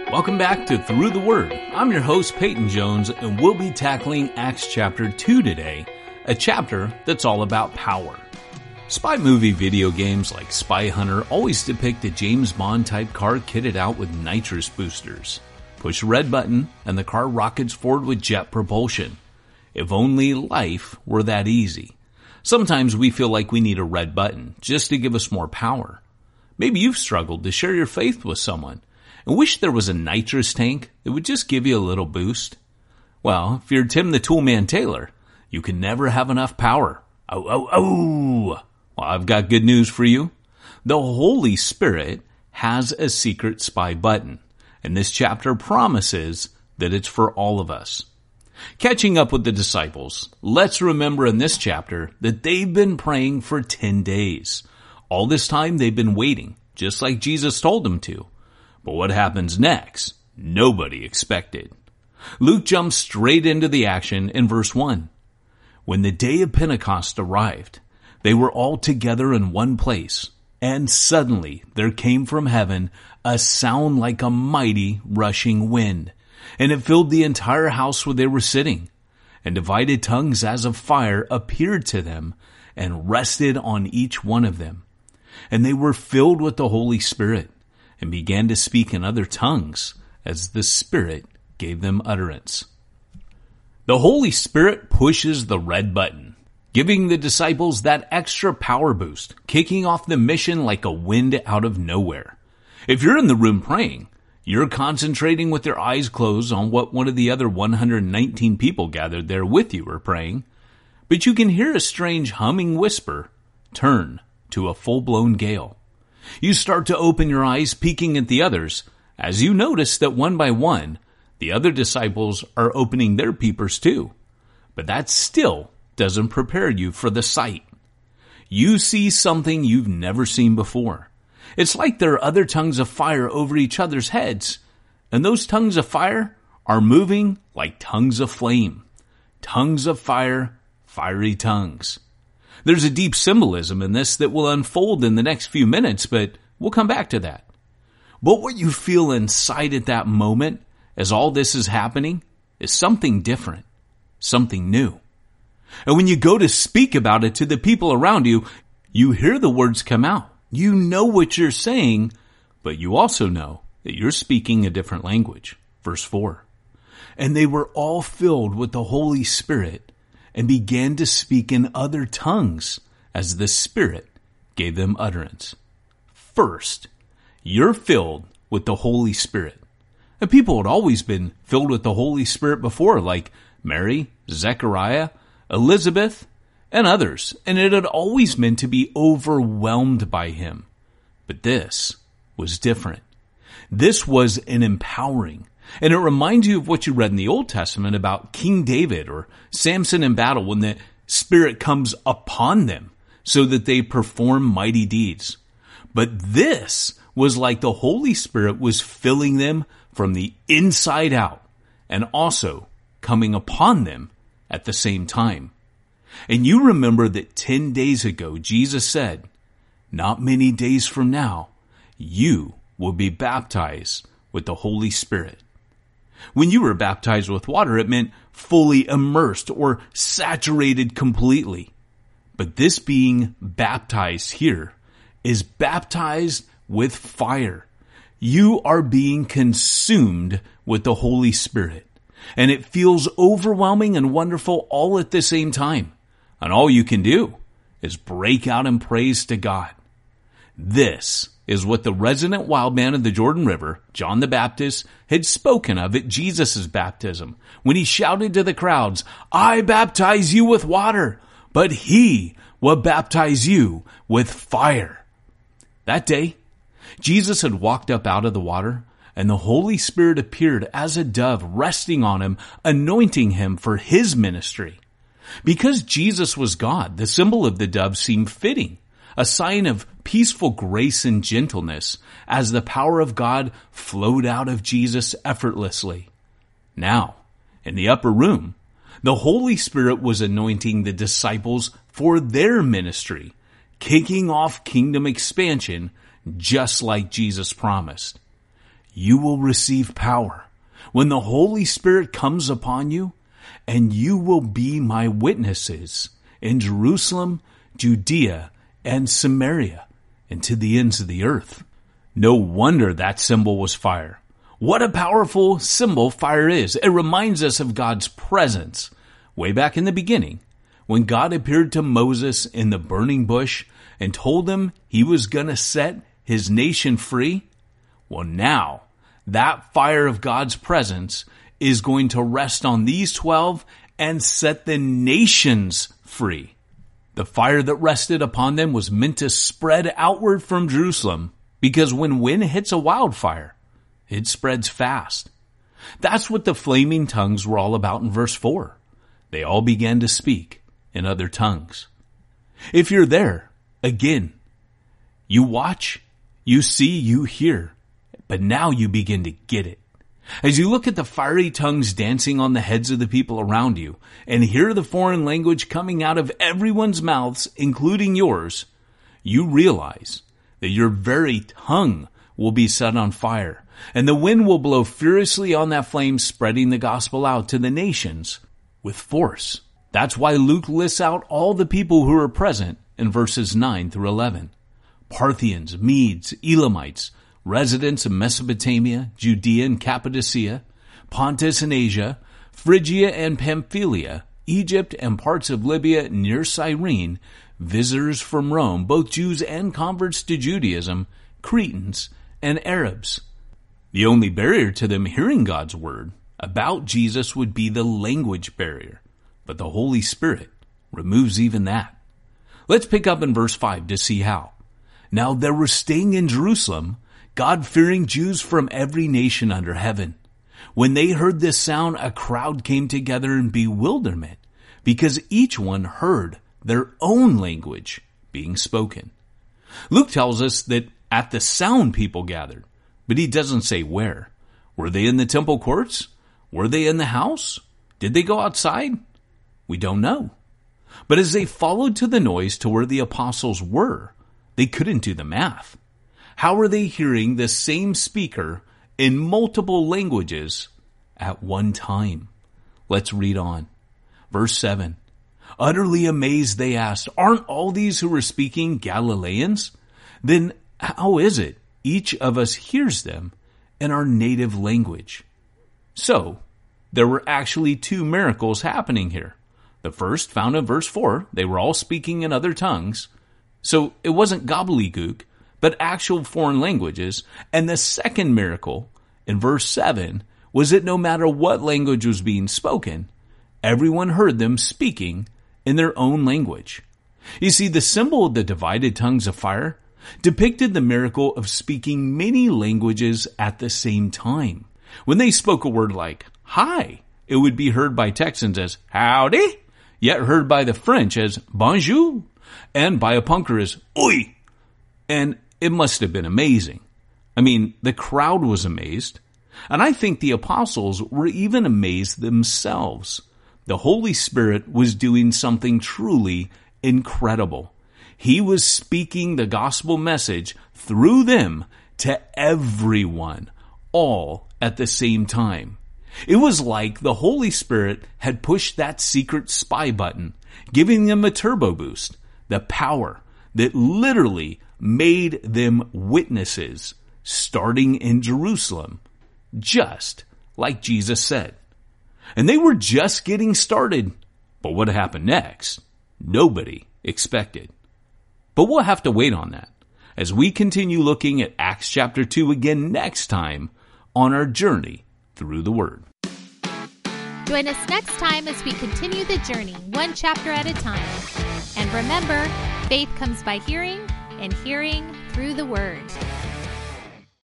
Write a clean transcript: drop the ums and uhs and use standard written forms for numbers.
Welcome back to Through the Word. I'm your host, Peyton Jones, and we'll be tackling Acts chapter 2 today, a chapter that's all about power. Spy movie video games like Spy Hunter always depict a James Bond-type car kitted out with nitrous boosters. Push the red button, and the car rockets forward with jet propulsion. If only life were that easy. Sometimes we feel like we need a red button just to give us more power. Maybe you've struggled to share your faith with someone and wish there was a nitrous tank that would just give you a little boost. Well, if you're Tim the Toolman Taylor, you can never have enough power. Oh. Well, I've got good news for you. The Holy Spirit has a secret spy button, and this chapter promises that it's for all of us. Catching up with the disciples, let's remember in this chapter that they've been praying for 10 days. All this time they've been waiting, just like Jesus told them to. But what happens next, nobody expected. Luke jumps straight into the action in verse 1. When the day of Pentecost arrived, they were all together in one place, and suddenly there came from heaven a sound like a mighty rushing wind, and it filled the entire house where they were sitting. And divided tongues as of fire appeared to them and rested on each one of them. And they were filled with the Holy Spirit, and began to speak in other tongues as the Spirit gave them utterance. The Holy Spirit pushes the red button, giving the disciples that extra power boost, kicking off the mission like a wind out of nowhere. If you're in the room praying, you're concentrating with your eyes closed on what one of the other 119 people gathered there with you are praying, but you can hear a strange humming whisper turn to a full-blown gale. You start to open your eyes, peeking at the others, as you notice that one by one, the other disciples are opening their peepers too. But that still doesn't prepare you for the sight. You see something you've never seen before. It's like there are other tongues of fire over each other's heads, and those tongues of fire are moving like tongues of flame. Tongues of fire, fiery tongues. There's a deep symbolism in this that will unfold in the next few minutes, but we'll come back to that. But what you feel inside at that moment as all this is happening is something different, something new. And when you go to speak about it to the people around you, you hear the words come out. You know what you're saying, but you also know that you're speaking a different language. Verse 4. And they were all filled with the Holy Spirit and began to speak in other tongues as the Spirit gave them utterance. First, you're filled with the Holy Spirit. And people had always been filled with the Holy Spirit before, like Mary, Zechariah, Elizabeth, and others, and it had always meant to be overwhelmed by Him. But this was different. This was an empowering. And it reminds you of what you read in the Old Testament about King David or Samson in battle when the Spirit comes upon them so that they perform mighty deeds. But this was like the Holy Spirit was filling them from the inside out and also coming upon them at the same time. And you remember that 10 days ago, Jesus said, not many days from now, you will be baptized with the Holy Spirit. When you were baptized with water, it meant fully immersed or saturated completely. But this being baptized here is baptized with fire. You are being consumed with the Holy Spirit. And it feels overwhelming and wonderful all at the same time. And all you can do is break out in praise to God. This is what the resident wild man of the Jordan River, John the Baptist, had spoken of at Jesus' baptism when he shouted to the crowds, I baptize you with water, but He will baptize you with fire. That day, Jesus had walked up out of the water, and the Holy Spirit appeared as a dove resting on Him, anointing Him for His ministry. Because Jesus was God, the symbol of the dove seemed fitting, a sign of peaceful grace and gentleness as the power of God flowed out of Jesus effortlessly. Now, in the upper room, the Holy Spirit was anointing the disciples for their ministry, kicking off kingdom expansion just like Jesus promised. you will receive power when the Holy Spirit comes upon you, and you will be my witnesses in Jerusalem, Judea, and Samaria, and to the ends of the earth. No wonder that symbol was fire. What a powerful symbol fire is. It reminds us of God's presence. Way back in the beginning, when God appeared to Moses in the burning bush and told him he was going to set his nation free, well, now that fire of God's presence is going to rest on these 12 and set the nations free. The fire that rested upon them was meant to spread outward from Jerusalem, because when wind hits a wildfire, it spreads fast. That's what the flaming tongues were all about in verse 4. They all began to speak in other tongues. If you're there, again, you watch, you see, you hear, but now you begin to get it. As you look at the fiery tongues dancing on the heads of the people around you and hear the foreign language coming out of everyone's mouths, including yours, you realize that your very tongue will be set on fire, and the wind will blow furiously on that flame, spreading the gospel out to the nations with force. That's why Luke lists out all the people who are present in verses 9 through 11. Parthians, Medes, Elamites, residents of Mesopotamia, Judea and Cappadocia, Pontus and Asia, Phrygia and Pamphylia, Egypt and parts of Libya near Cyrene, visitors from Rome, both Jews and converts to Judaism, Cretans and Arabs. The only barrier to them hearing God's word about Jesus would be the language barrier, but the Holy Spirit removes even that. Let's pick up in verse 5 to see how. Now there were staying in Jerusalem God-fearing Jews from every nation under heaven. When they heard this sound, a crowd came together in bewilderment, because each one heard their own language being spoken. Luke tells us that at the sound people gathered, but he doesn't say where. Were they in the temple courts? Were they in the house? Did they go outside? We don't know. But as they followed to the noise to where the apostles were, they couldn't do the math. How are they hearing the same speaker in multiple languages at one time? Let's read on. Verse 7. Utterly amazed, they asked, aren't all these who are speaking Galileans? Then how is it each of us hears them in our native language? So, there were actually two miracles happening here. The first, found in verse 4, they were all speaking in other tongues. So it wasn't gobbledygook, but actual foreign languages. And the second miracle, in verse 7, was that no matter what language was being spoken, everyone heard them speaking in their own language. You see, the symbol of the divided tongues of fire depicted the miracle of speaking many languages at the same time. When they spoke a word like hi, it would be heard by Texans as howdy, yet heard by the French as bonjour, and by a punker as oi. And it must have been amazing. I mean, the crowd was amazed, and I think the apostles were even amazed themselves. The Holy Spirit was doing something truly incredible. He was speaking the gospel message through them to everyone, all at the same time. It was like the Holy Spirit had pushed that secret spy button, giving them a turbo boost, the power that literally made them witnesses, starting in Jerusalem, just like Jesus said. And they were just getting started. But what happened next? Nobody expected. But we'll have to wait on that as we continue looking at Acts chapter 2 again next time on our journey through the Word. Join us next time as we continue the journey, one chapter at a time. And remember, faith comes by hearing, and hearing through the Word.